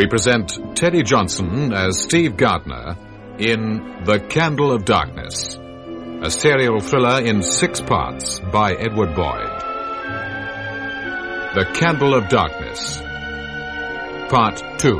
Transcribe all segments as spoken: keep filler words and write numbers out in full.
we present Teddy Johnson as Steve Gardner in The Candle of Darkness, a serial thriller in six parts by Edward Boyd. The Candle of Darkness, Part two.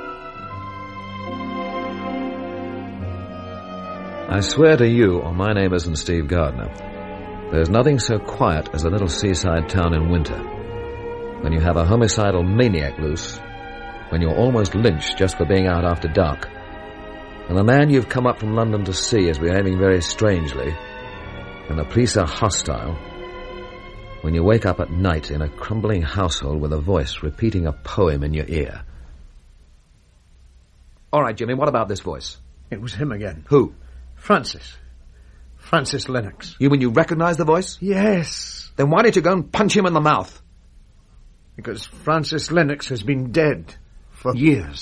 I swear to you, or my name isn't Steve Gardner, there's nothing so quiet as a little seaside town in winter, when you have a homicidal maniac loose, when you're almost lynched just for being out after dark, and the man you've come up from London to see is behaving very strangely, and the police are hostile, when you wake up at night in a crumbling household with a voice repeating a poem in your ear. All right, Jimmy, what about this voice? It was him again. Who? Francis. Francis Lennox. You mean you recognize the voice? Yes. Then why didn't you go and punch him in the mouth? Because Francis Lennox has been dead for years.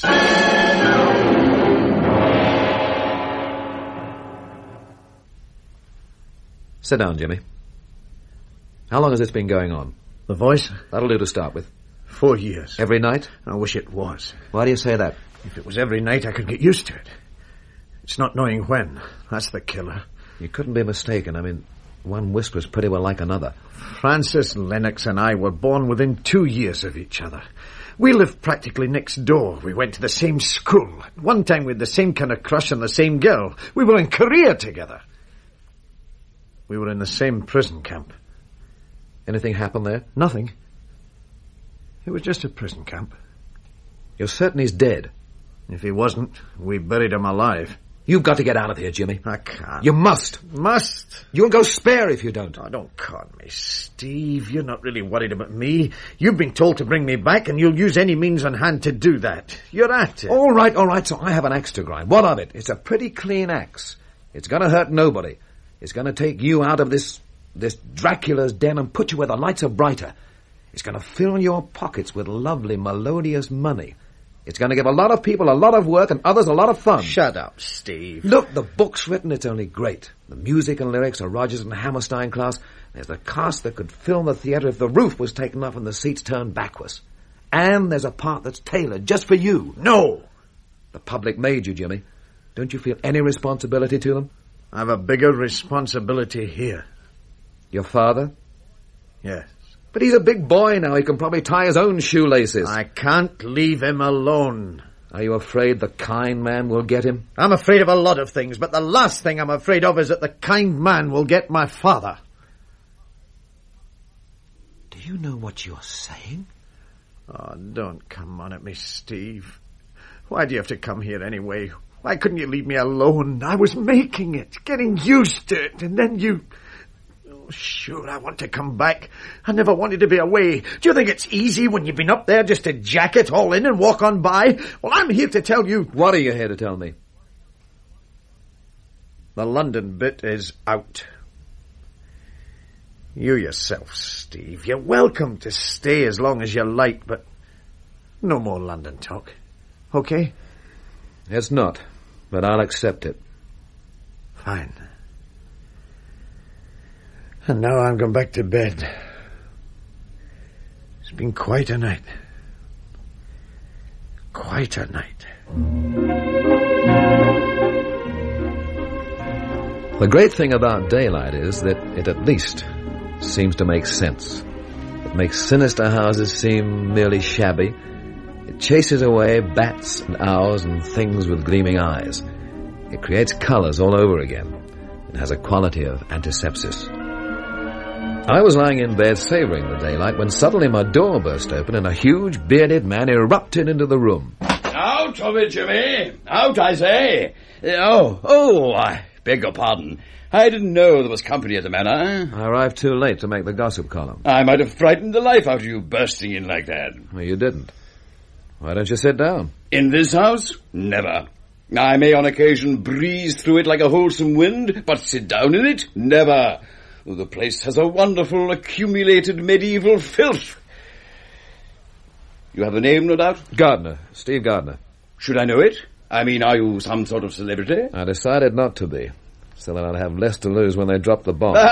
Sit down, Jimmy. How long has this been going on? The voice? That'll do to start with. Four years. Every night? I wish it was. Why do you say that? If it was every night, I could get used to it. It's not knowing when. That's the killer. You couldn't be mistaken. I mean, one whisper's pretty well like another. Francis Lennox and I were born within two years of each other. We lived practically next door. We went to the same school. At one time we had the same kind of crush on the same girl. We were in Korea together. We were in the same prison camp. Anything happened there? Nothing. It was just a prison camp. You're certain he's dead? If he wasn't, we buried him alive. You've got to get out of here, Jimmy. I can't. You must. Must? You'll go spare if you don't. Oh, don't call me Steve. You're not really worried about me. You've been told to bring me back, and you'll use any means on hand to do that. You're at it. All right, all right, so I have an axe to grind. What of it? It's a pretty clean axe. It's going to hurt nobody. It's going to take you out of this, this Dracula's den and put you where the lights are brighter. It's going to fill your pockets with lovely, melodious money. It's going to give a lot of people a lot of work and others a lot of fun. Shut up, Steve. Look, the book's written, it's only great. The music and lyrics are Rodgers and Hammerstein class. There's a cast that could fill the theatre if the roof was taken off and the seats turned backwards. And there's a part that's tailored just for you. No! The public made you, Jimmy. Don't you feel any responsibility to them? I have a bigger responsibility here. Your father? Yes. But he's a big boy now. He can probably tie his own shoelaces. I can't leave him alone. Are you afraid the kind man will get him? I'm afraid of a lot of things, but the last thing I'm afraid of is that the kind man will get my father. Do you know what you're saying? Oh, don't come on at me, Steve. Why do you have to come here anyway? Why couldn't you leave me alone? I was making it, getting used to it, and then you... Oh, sure, I want to come back. I never wanted to be away. Do you think it's easy when you've been up there just to jack it all in and walk on by? Well, I'm here to tell you... What are you here to tell me? The London bit is out. You yourself, Steve, you're welcome to stay as long as you like, but no more London talk. Okay? It's not, but I'll accept it. Fine. And now I'm going back to bed. It's been quite a night. Quite a night. The great thing about daylight is that it at least seems to make sense. It makes sinister houses seem merely shabby. It chases away bats and owls and things with gleaming eyes. It creates colors all over again. It has a quality of antisepsis. I was lying in bed savoring the daylight when suddenly my door burst open and a huge bearded man erupted into the room. Out of it, Jimmy! Out, I say! Oh, oh, I beg your pardon. I didn't know there was company at the manor. I arrived too late to make the gossip column. I might have frightened the life out of you bursting in like that. Well, you didn't. Why don't you sit down? In this house? Never. I may on occasion breeze through it like a wholesome wind, but sit down in it? Never. The place has a wonderful accumulated medieval filth. You have a name, no doubt? Gardner. Steve Gardner. Should I know it? I mean, are you some sort of celebrity? I decided not to be, so that I'd have less to lose when they drop the bomb.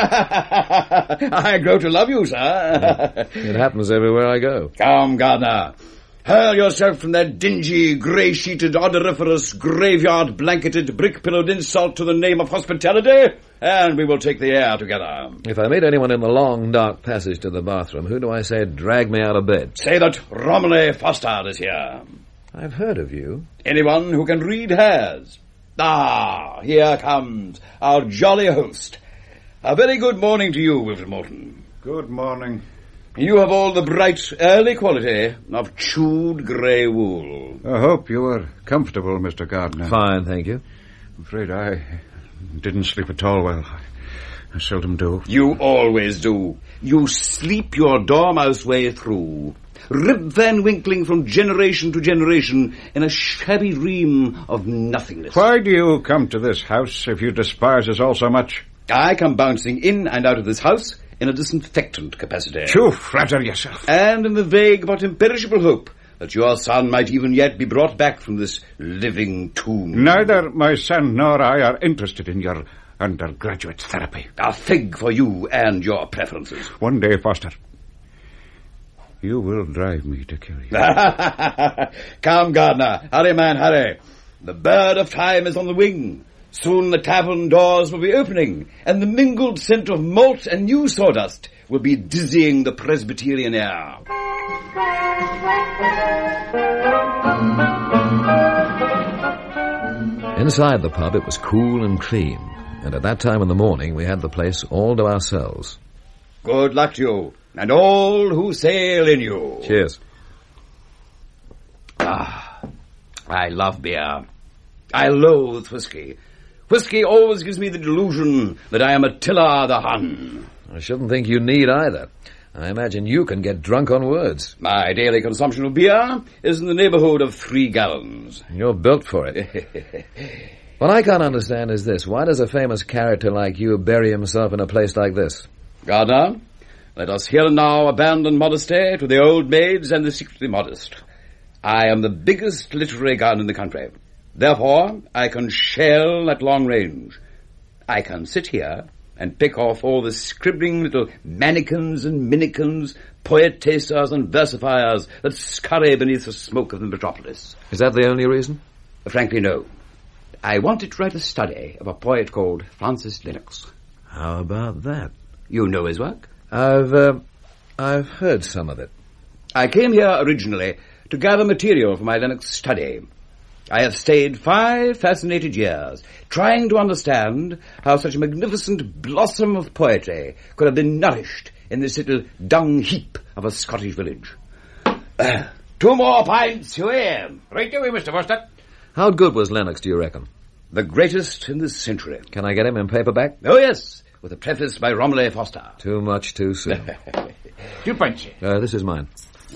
I grow to love you, sir. It happens everywhere I go. Come, Gardner. Hurl yourself from that dingy, grey-sheeted, odoriferous, graveyard-blanketed, brick-pillowed insult to the name of hospitality, and we will take the air together. If I meet anyone in the long, dark passage to the bathroom, who do I say drag me out of bed? Say that Romilly Foster is here. I've heard of you. Anyone who can read has. Ah, here comes our jolly host. A very good morning to you, Wilfred Morton. Good morning. You have all the bright, early quality of chewed grey wool. I hope you are comfortable, Mister Gardner. Fine, thank you. I'm afraid I didn't sleep at all well. I seldom do. You always do. You sleep your dormouse way through. Rip Van Winkling from generation to generation in a shabby dream of nothingness. Why do you come to this house if you despise us all so much? I come bouncing in and out of this house in a disinfectant capacity. You flatter yourself. And in the vague but imperishable hope that your son might even yet be brought back from this living tomb. Neither my son nor I are interested in your undergraduate therapy. A fig for you and your preferences. One day, Foster, you will drive me to kill you. Come, Gardner. Hurry, man, hurry. The bird of time is on the wing. Soon the tavern doors will be opening, and the mingled scent of malt and new sawdust will be dizzying the Presbyterian air. Inside the pub, it was cool and clean, and at that time in the morning, we had the place all to ourselves. Good luck to you, and all who sail in you. Cheers. Ah, I love beer. I loathe whiskey. Whiskey always gives me the delusion that I am Attila the Hun. I shouldn't think you need either. I imagine you can get drunk on words. My daily consumption of beer is in the neighborhood of three gallons. You're built for it. What I can't understand is this. Why does a famous character like you bury himself in a place like this? Gardner, let us here and now abandon modesty to the old maids and the secretly modest. I am the biggest literary gun in the country. Therefore, I can shell at long range. I can sit here and pick off all the scribbling little mannikins and minikins, poetessas and versifiers that scurry beneath the smoke of the metropolis. Is that the only reason? Frankly, no. I wanted to write a study of a poet called Francis Lennox. How about that? You know his work? I've, uh, I've heard some of it. I came here originally to gather material for my Lennox study. I have stayed five fascinated years, trying to understand how such a magnificent blossom of poetry could have been nourished in this little dung heap of a Scottish village. Uh, two more pints, you hear? Right away, Mister Foster. How good was Lennox, do you reckon? The greatest in this century. Can I get him in paperback? Oh, yes, with a preface by Romilly Foster. Too much too soon. Two pints. Uh, this is mine.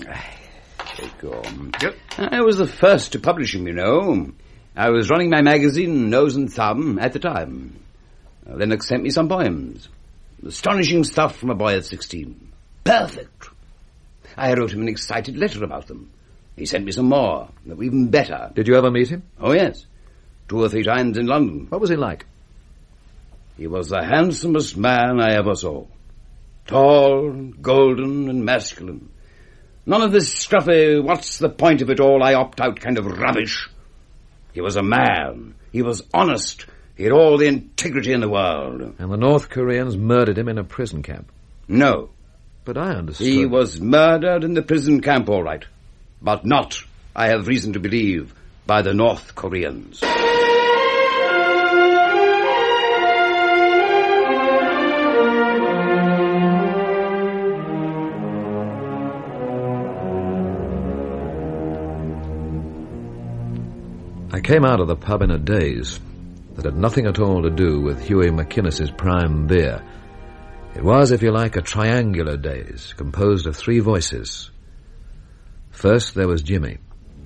Take on. Yep. I was the first to publish him, you know. I was running my magazine, Nose and Thumb, at the time. Uh, Lennox sent me some poems. Astonishing stuff from a boy of sixteen. Perfect. I wrote him an excited letter about them. He sent me some more, that were even better. Did you ever meet him? Oh, yes. Two or three times in London. What was he like? He was the handsomest man I ever saw. Tall, golden, and masculine. None of this scruffy, what's the point of it all, I opt out kind of rubbish. He was a man. He was honest. He had all the integrity in the world. And the North Koreans murdered him in a prison camp? No. But I understood... He was murdered in the prison camp, all right. But not, I have reason to believe, by the North Koreans. I came out of the pub in a daze that had nothing at all to do with Hughie McInnes's prime beer. It was, if you like, a triangular daze, composed of three voices. First, there was Jimmy.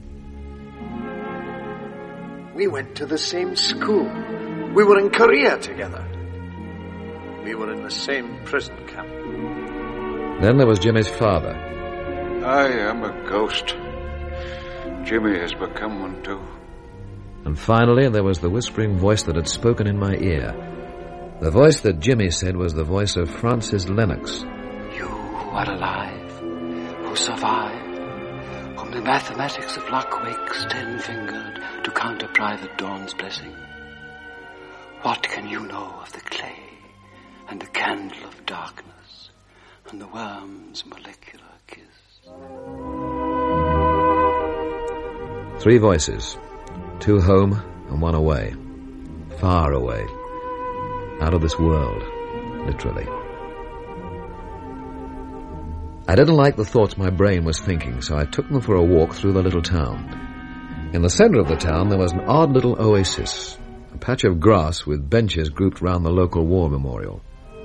We went to the same school. We were in Korea together. We were in the same prison camp. Then there was Jimmy's father. I am a ghost. Jimmy has become one too. And finally, there was the whispering voice that had spoken in my ear. The voice that Jimmy said was the voice of Francis Lennox. You who are alive, who survive, whom the the mathematics of luck wakes ten-fingered to counter private dawn's blessing. What can you know of the clay and the candle of darkness and the worm's molecular kiss? Three voices. Two home and one away. Far away. Out of this world, literally. I didn't like the thoughts my brain was thinking, so I took them for a walk through the little town. In the centre of the town there was an odd little oasis, a patch of grass with benches grouped round the local war memorial.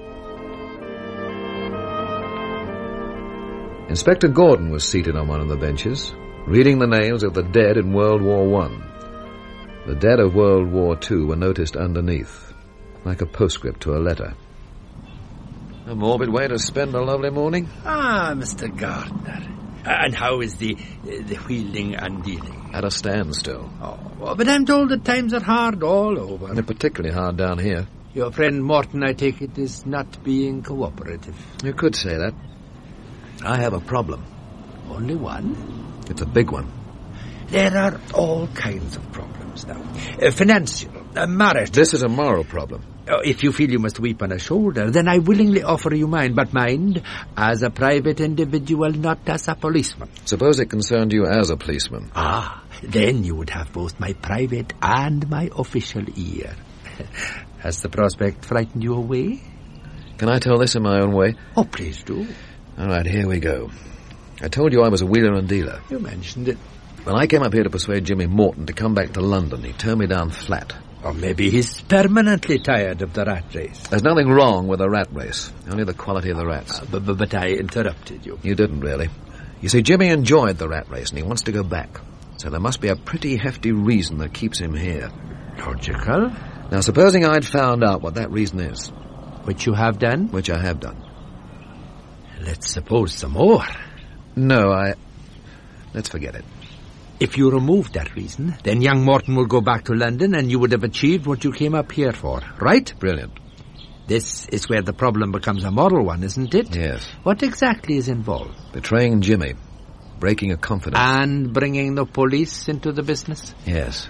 Inspector Gordon was seated on one of the benches, reading the names of the dead in World War One. The dead of World War Two were noticed underneath, like a postscript to a letter. A morbid way to spend a lovely morning. Ah, Mister Gardner. And how is the the wheeling and dealing? At a standstill. Oh, but I'm told that times are hard all over. They're particularly hard down here. Your friend Morton, I take it, is not being cooperative. You could say that. I have a problem. Only one? It's a big one. There are all kinds of problems now. Uh, financial, uh, marriage. This is a moral problem. Uh, if you feel you must weep on a shoulder, then I willingly offer you mine. But mind, as a private individual, not as a policeman. Suppose it concerned you as a policeman. Ah, then you would have both my private and my official ear. Has the prospect frightened you away? Can I tell this in my own way? Oh, please do. All right, here we go. I told you I was a wheeler and dealer. You mentioned it. When I came up here to persuade Jimmy Morton to come back to London, he turned me down flat. Or maybe he's permanently tired of the rat race. There's nothing wrong with a rat race, only the quality of the rats. Uh, but, but, but I interrupted you. You didn't, really. You see, Jimmy enjoyed the rat race and he wants to go back. So there must be a pretty hefty reason that keeps him here. Logical. Now, supposing I'd found out what that reason is. Which you have done? Which I have done. Let's suppose some more. No, I... Let's forget it. If you remove that reason, then young Morton will go back to London and you would have achieved what you came up here for, right? Brilliant. This is where the problem becomes a moral one, isn't it? Yes. What exactly is involved? Betraying Jimmy. Breaking a confidence. And bringing the police into the business? Yes.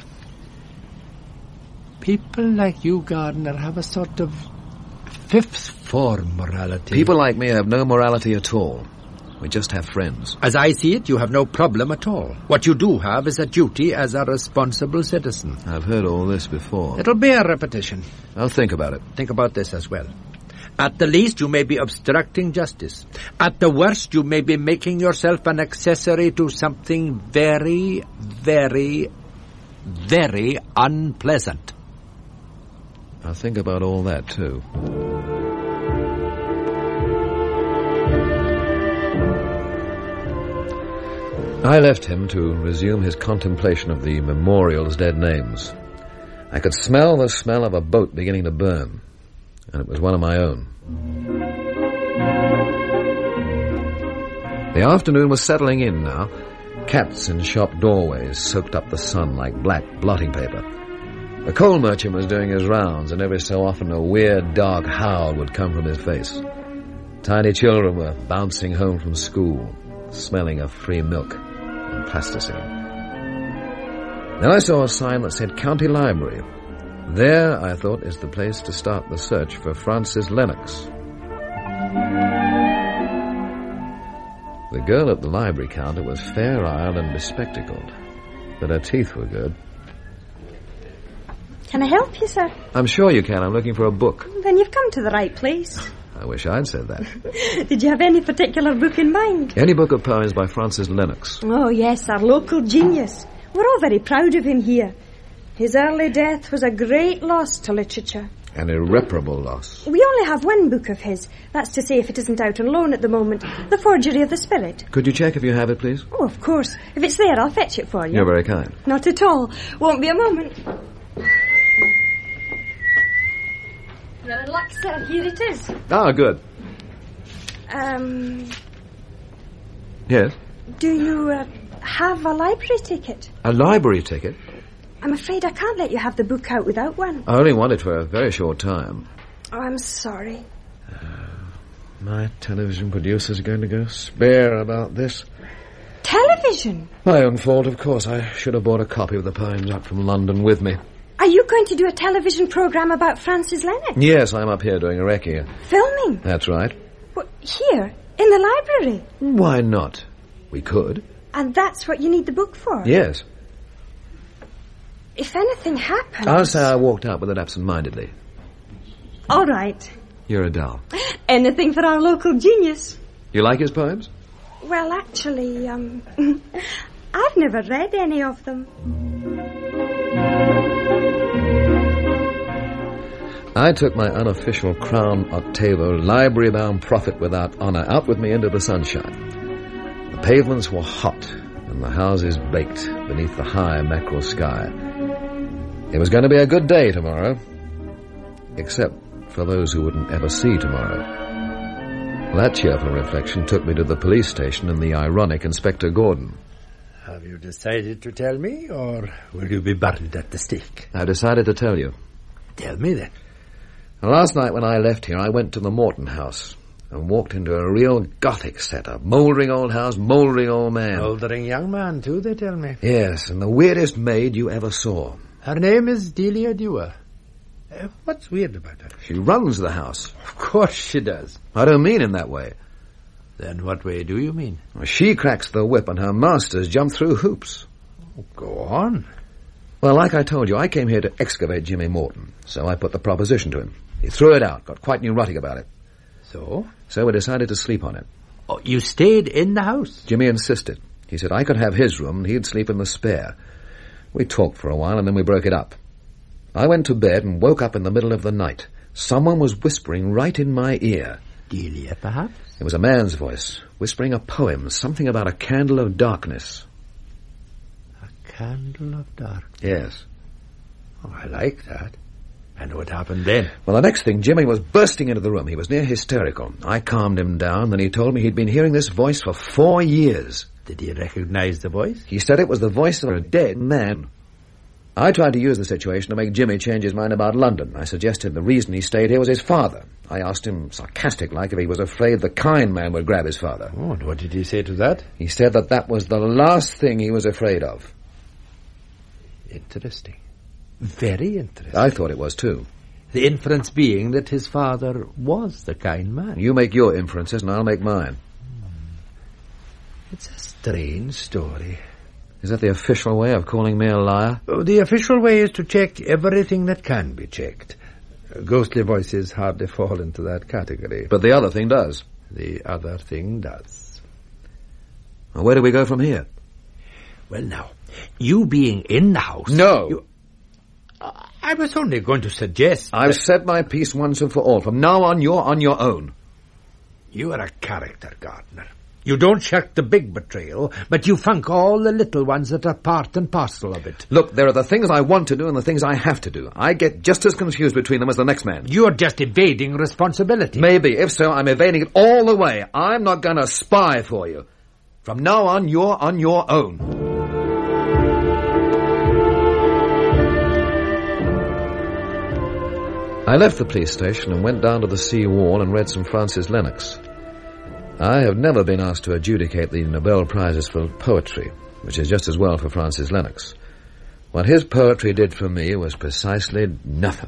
People like you, Gardner, have a sort of fifth form morality. People like me have no morality at all. We just have friends. As I see it, you have no problem at all. What you do have is a duty as a responsible citizen. I've heard all this before. It'll be a repetition. I'll think about it. Think about this as well. At the least, you may be obstructing justice. At the worst, you may be making yourself an accessory to something very, very, very unpleasant. I'll think about all that, too. I left him to resume his contemplation of the memorial's dead names. I could smell the smell of a boat beginning to burn, and it was one of my own. The afternoon was settling in now. Cats in shop doorways soaked up the sun like black blotting paper. The coal merchant was doing his rounds, and every so often a weird, dark howl would come from his face. Tiny children were bouncing home from school, smelling of free milk and plasticine. Then I saw a sign that said County Library. There, I thought, is the place to start the search for Francis Lennox. The girl at the library counter was fair-eyed and bespectacled, but her teeth were good. Can I help you, sir? I'm sure you can. I'm looking for a book. Then you've come to the right place. I wish I'd said that. Did you have any particular book in mind? Any book of poems by Francis Lennox. Oh, yes, our local genius. We're all very proud of him here. His early death was a great loss to literature. An irreparable loss. We only have one book of his. That's to say, if it isn't out on loan at the moment. The Forgery of the Spirit. Could you check if you have it, please? Oh, of course. If it's there, I'll fetch it for you. You're very kind. Not at all. Won't be a moment. You're in luck, sir. Here it is. Ah, good. Um... Yes? Do you uh, have a library ticket? A library ticket? I'm afraid I can't let you have the book out without one. I only want it for a very short time. Oh, I'm sorry. Uh, my television producer's going to go spare about this. Television? My own fault, of course. I should have bought a copy of the poems up from London with me. Are you going to do a television programme about Francis Lennox? Yes, I'm up here doing a recce. Filming? That's right. What, here? In the library? Why not? We could. And that's what you need the book for? Yes. If anything happens... I'll say I walked out with it absent-mindedly. All right. You're a doll. Anything for our local genius. You like his poems? Well, actually, um... I've never read any of them. I took my unofficial Crown Octavo library-bound prophet without honour out with me into the sunshine. The pavements were hot and the houses baked beneath the high mackerel sky. It was going to be a good day tomorrow, except for those who wouldn't ever see tomorrow. That cheerful reflection took me to the police station and the ironic Inspector Gordon. Have you decided to tell me, or will you be burned at the stake? I decided to tell you. Tell me then. Last night when I left here, I went to the Morton house and walked into a real Gothic setup. Mouldering old house, mouldering old man. Mouldering young man, too, they tell me. Yes, and the weirdest maid you ever saw. Her name is Delia Dewar. Uh, what's weird about her? She runs the house. Of course she does. I don't mean in that way. Then what way do you mean? She cracks the whip and her masters jump through hoops. Oh, go on. Well, like I told you, I came here to excavate Jimmy Morton, so I put the proposition to him. He threw it out, got quite neurotic about it. So? So we decided to sleep on it. Oh, you stayed in the house? Jimmy insisted. He said I could have his room and he'd sleep in the spare. We talked for a while and then we broke it up. I went to bed and woke up in the middle of the night. Someone was whispering right in my ear. Delia, perhaps? It was a man's voice, whispering a poem, something about a candle of darkness. A candle of darkness? Yes. Oh, I like that. And what happened then? Well, the next thing, Jimmy was bursting into the room. He was near hysterical. I calmed him down, then he told me he'd been hearing this voice for four years. Did he recognize the voice? He said it was the voice of a dead man. I tried to use the situation to make Jimmy change his mind about London. I suggested the reason he stayed here was his father. I asked him, sarcastic-like, if he was afraid the kind man would grab his father. Oh, and what did he say to that? He said that that was the last thing he was afraid of. Interesting. Very interesting. I thought it was, too. The inference being that his father was the kind man. You make your inferences and I'll make mine. It's a strange story. Is that the official way of calling me a liar? Oh, the official way is to check everything that can be checked. Ghostly voices hardly fall into that category. But the other thing does. The other thing does. Well, where do we go from here? Well, now, you being in the house... No! You, uh, I was only going to suggest... I've that said my piece once and for all. From now on, you're on your own. You are a character, Gardner. You don't shirk the big betrayal, but you funk all the little ones that are part and parcel of it. Look, there are the things I want to do and the things I have to do. I get just as confused between them as the next man. You're just evading responsibility. Maybe. If so, I'm evading it all the way. I'm not going to spy for you. From now on, you're on your own. I left the police station and went down to the sea wall and read some Francis Lennox. I have never been asked to adjudicate the Nobel Prizes for poetry, which is just as well for Francis Lennox. What his poetry did for me was precisely nothing.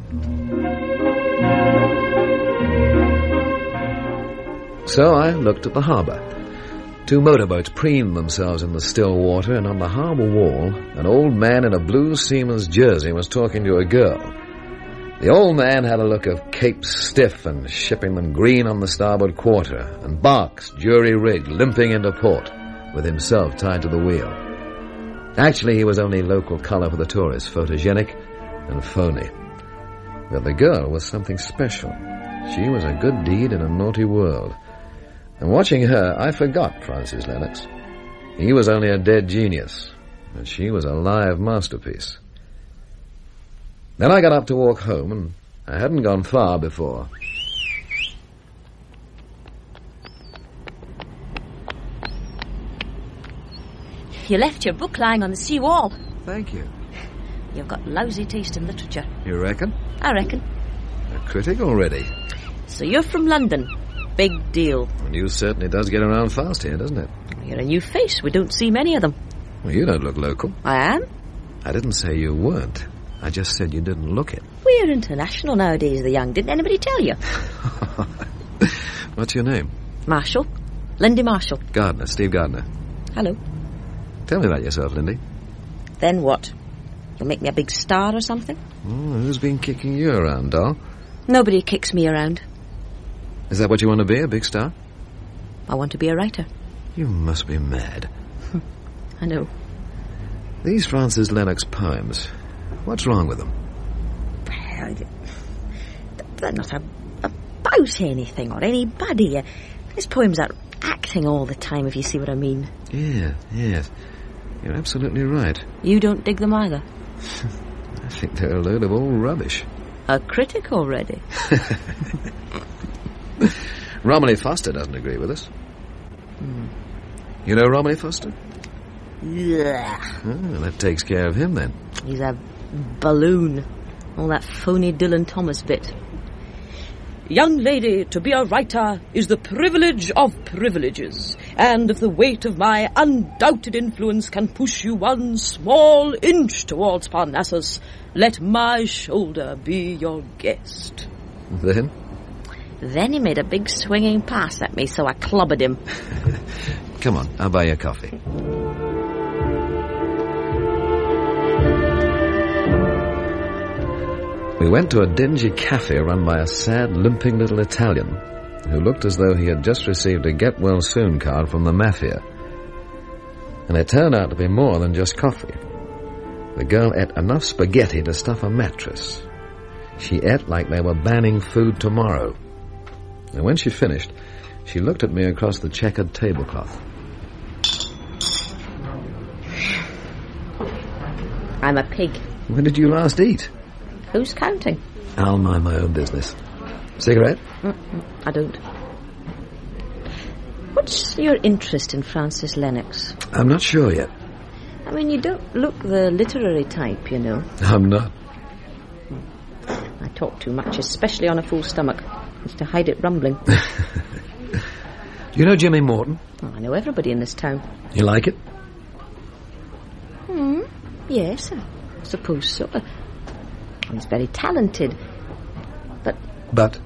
So I looked at the harbour. Two motorboats preened themselves in the still water, and on the harbour wall, an old man in a blue seaman's jersey was talking to a girl. The old man had a look of Cape Stiff and shipping them green on the starboard quarter, and barks, jury-rigged, limping into port, with himself tied to the wheel. Actually, he was only local colour for the tourists, photogenic and phony. But the girl was something special. She was a good deed in a naughty world. And watching her, I forgot Francis Lennox. He was only a dead genius, and she was a live masterpiece. Then I got up to walk home, and I hadn't gone far before. You left your book lying on the sea wall. Thank you. You've got lousy taste in literature. You reckon? I reckon. A critic already. So you're from London. big deal. The news certainly does get around fast here, doesn't it? You're a new face. We don't see many of them. Well, you don't look local. I am. I didn't say you weren't. I just said you didn't look it. We're international nowadays, the young. Didn't anybody tell you? What's your name? Marshall. Lindy Marshall. Gardner, Steve Gardner. Hello. Tell me about yourself, Lindy. Then what? You'll make me a big star or something? Oh, who's been kicking you around, doll? Nobody kicks me around. Is that what you want to be, a big star? I want to be a writer. You must be mad. I know. These Francis Lennox poems, what's wrong with them? Well, they're not a, about anything or anybody. These poems are acting all the time, if you see what I mean. Yeah, yes. You're absolutely right. You don't dig them either? I think they're a load of old rubbish. A critic already. Romilly Foster doesn't agree with us. Hmm. You know Romilly Foster? Yeah. Oh, that takes care of him, then. He's a balloon. All that phony Dylan Thomas bit. Young lady, to be a writer is the privilege of privileges, and if the weight of my undoubted influence can push you one small inch towards Parnassus, let my shoulder be your guest. Then? Then he made a big swinging pass at me, so I clobbered him. Come on, I'll buy you a coffee. We went to a dingy cafe run by a sad, limping little Italian who looked as though he had just received a get-well-soon card from the mafia. And it turned out to be more than just coffee. The girl ate enough spaghetti to stuff a mattress. She ate like they were banning food tomorrow. And when she finished, she looked at me across the checkered tablecloth. I'm a pig. When did you last eat? Who's counting? I'll mind my own business. Cigarette? Mm-mm, I don't. What's your interest in Francis Lennox? I'm not sure yet. I mean, you don't look the literary type, you know. I'm not. I talk too much, especially on a full stomach. It's to hide it rumbling. Do you know Jimmy Morton? Oh, I know everybody in this town. You like it? Hmm. Yes, I suppose so. He's very talented. But... But?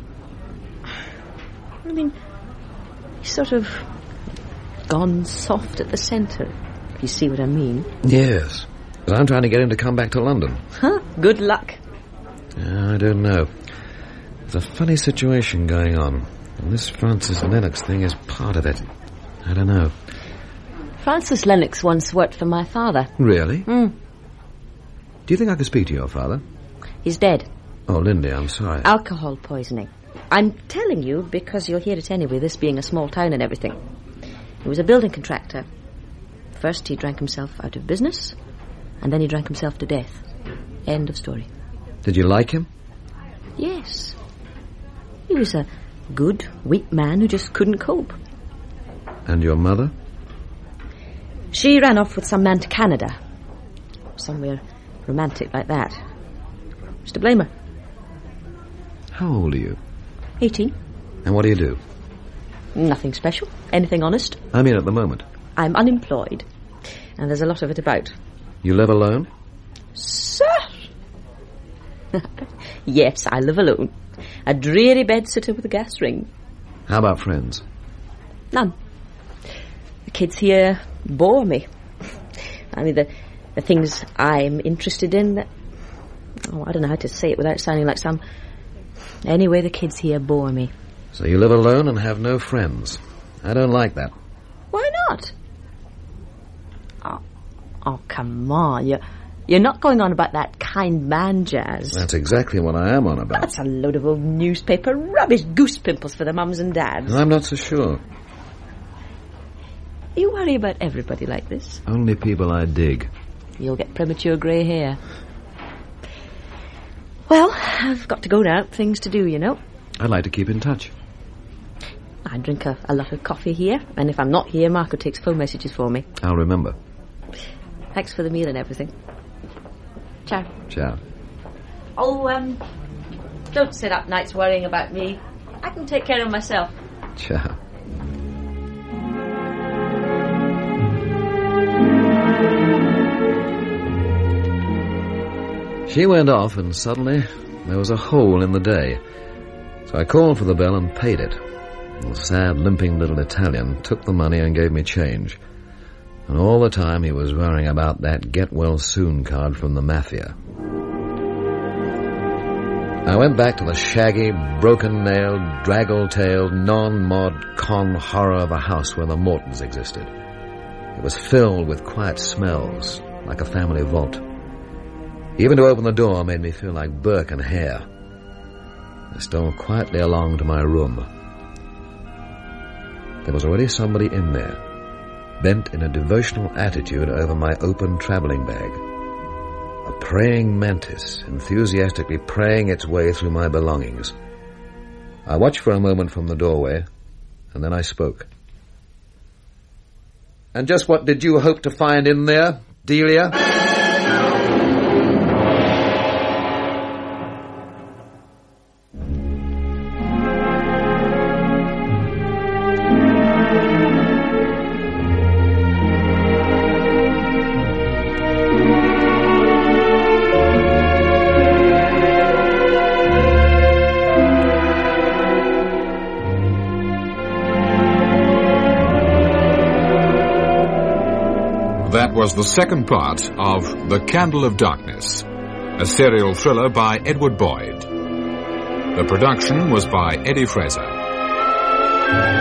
I mean, he's sort of gone soft at the centre, if you see what I mean. Yes. But I'm trying to get him to come back to London. Huh? Good luck. I don't know. There's a funny situation going on, and this Francis Lennox thing is part of it. I don't know. Francis Lennox once worked for my father. Really? Hmm. Do you think I could speak to your father? He's dead. Oh, Lindy, I'm sorry. Alcohol poisoning. I'm telling you because you'll hear it anyway, this being a small town and everything. He was a building contractor. First he drank himself out of business, and then he drank himself to death. End of story. Did you like him? Yes. He was a good, weak man who just couldn't cope. And your mother? She ran off with some man to Canada. Somewhere romantic like that. Who's to blame her? How old are you? Eighteen. And what do you do? Nothing special. Anything honest. I mean at the moment. I'm unemployed. And there's a lot of it about. You live alone? Sir! Yes, I live alone. A dreary bed-sitter with a gas ring. How about friends? None. The kids here bore me. I mean, the, the things I'm interested in... That, oh, I don't know how to say it without sounding like some... Anyway, the kids here bore me. So you live alone and have no friends. I don't like that. Why not? Oh, oh come on. You're, you're not going on about that kind man jazz. That's exactly what I am on about. That's a load of old newspaper rubbish. Goose pimples for the mums and dads. I'm not so sure. You worry about everybody like this? Only people I dig. You'll get premature grey hair. Well, I've got to go now. Things to do, you know. I'd like to keep in touch. I drink a, a lot of coffee here, and if I'm not here, Marco takes phone messages for me. I'll remember. Thanks for the meal and everything. Ciao. Ciao. Oh, um, don't sit up nights worrying about me. I can take care of myself. Ciao. She went off, and suddenly there was a hole in the day. So I called for the bell and paid it. The sad, limping little Italian took the money and gave me change. And all the time he was worrying about that get-well-soon card from the Mafia. I went back to the shaggy, broken-nailed, draggle-tailed, non-mod con horror of a house where the Mortons existed. It was filled with quiet smells, like a family vault. Even to open the door made me feel like Burke and Hare. I stole quietly along to my room. There was already somebody in there, bent in a devotional attitude over my open travelling bag. A praying mantis, enthusiastically praying its way through my belongings. I watched for a moment from the doorway, and then I spoke. "And just what did you hope to find in there, Delia?" That was the second part of The Candle of Darkness, a serial thriller by Edward Boyd. The production was by Eddie Fraser.